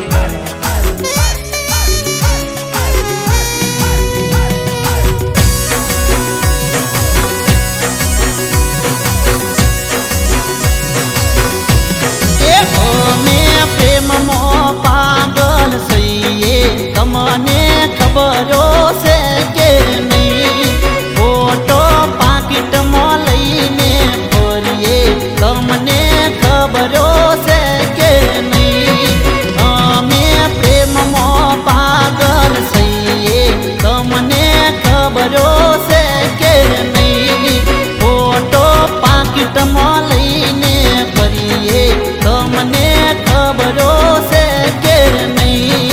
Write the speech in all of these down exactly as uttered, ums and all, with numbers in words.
તમને ખબરો છે કે નહીં ફોટો પાકીટમાં લઈને ફરીએ તમને ખબરો છે કે નહીં અમે પ્રેમમાં પાગલ છીએ તમને ખબરો છે કે નહીં ફોટો પાકીટમાં લઈને ફરીએ તમને ખબરો છે કે નહીં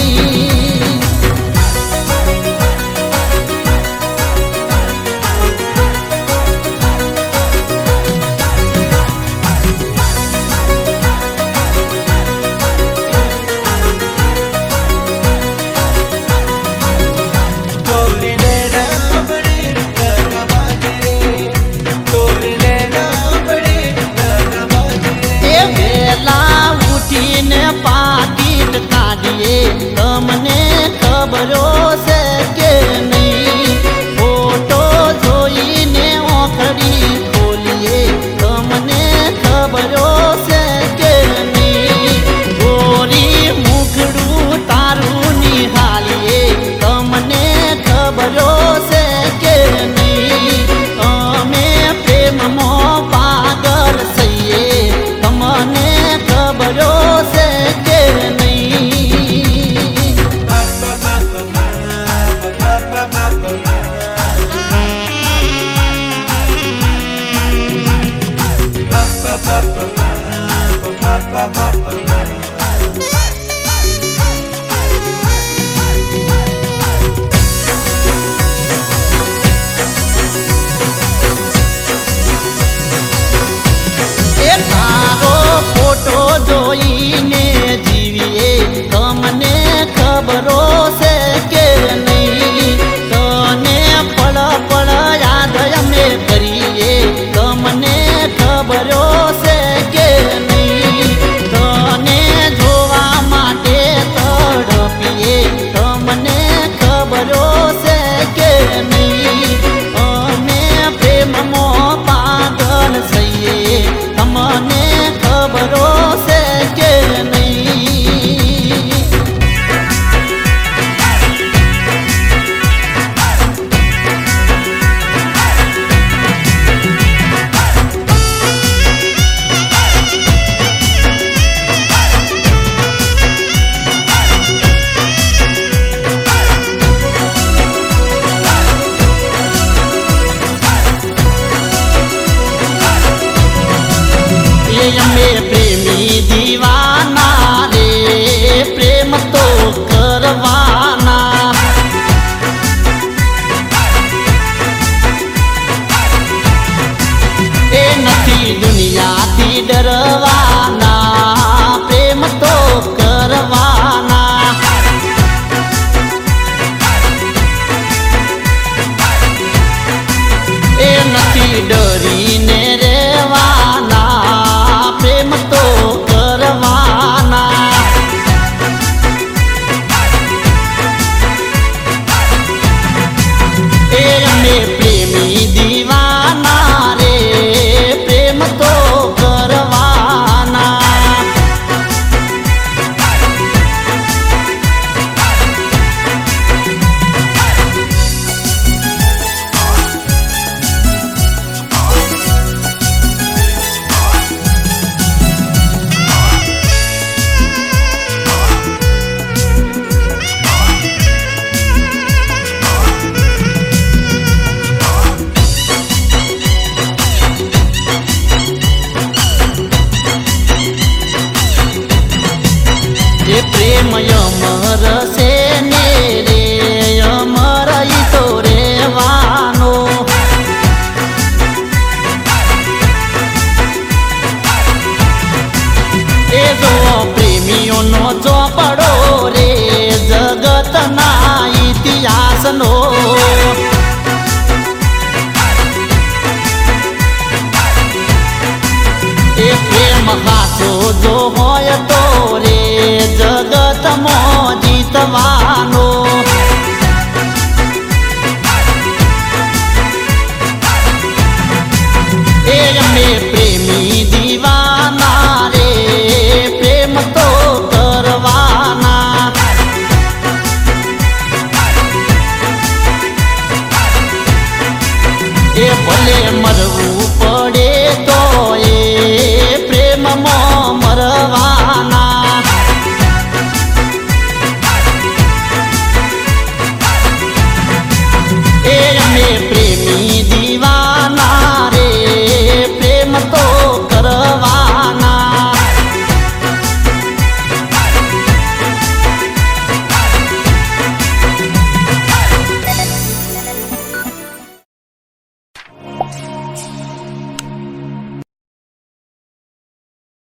પાકીટ કાઢીએ તમને ખબરો છે કે નહીં ફોટો જોઈને ઓખડી ખોલીએ તમને ખબરો છે કે નહીં ગોરી મુખડું તારું નિહાળીએ તમને ખબરો છે કે નહીં અમે પ્રેમમાં પાગલ છીએ તમને ખબરો છે કે નહીં ફોટો જોઈને જીવીએ તમને ખબરો છે કે નહીં તને પળ પળ યાદ અમે કરીએ તમને ખબરો છે કે નહીં તને જોવા માટે તડપીએ તમને ખબરો છે કે નહીં અમે પ્રેમમાં પાગલ છીએ તમને ખબરો છે કે નહીં અમે પ્રેમી દીવાના રે પ્રેમ તો કરવાના એ નથી દુનિયાથી ડરવાના પ્રેમ તો કરવાના એ નથી ડરીને રહેવાના પ્રેમ તો કરવાના એ અમે પ્રેમી દીવાના રે પ્રેમ તો કરવાના એ પ્રેમ અમર છે ને રે અમર ઈ તો રેવાનો એ જો પ્રેમીઓનો ચોપડો રે જગતના ઇતિહાસનો એ પ્રેમ સાચો જો હોય તો રે જગત મો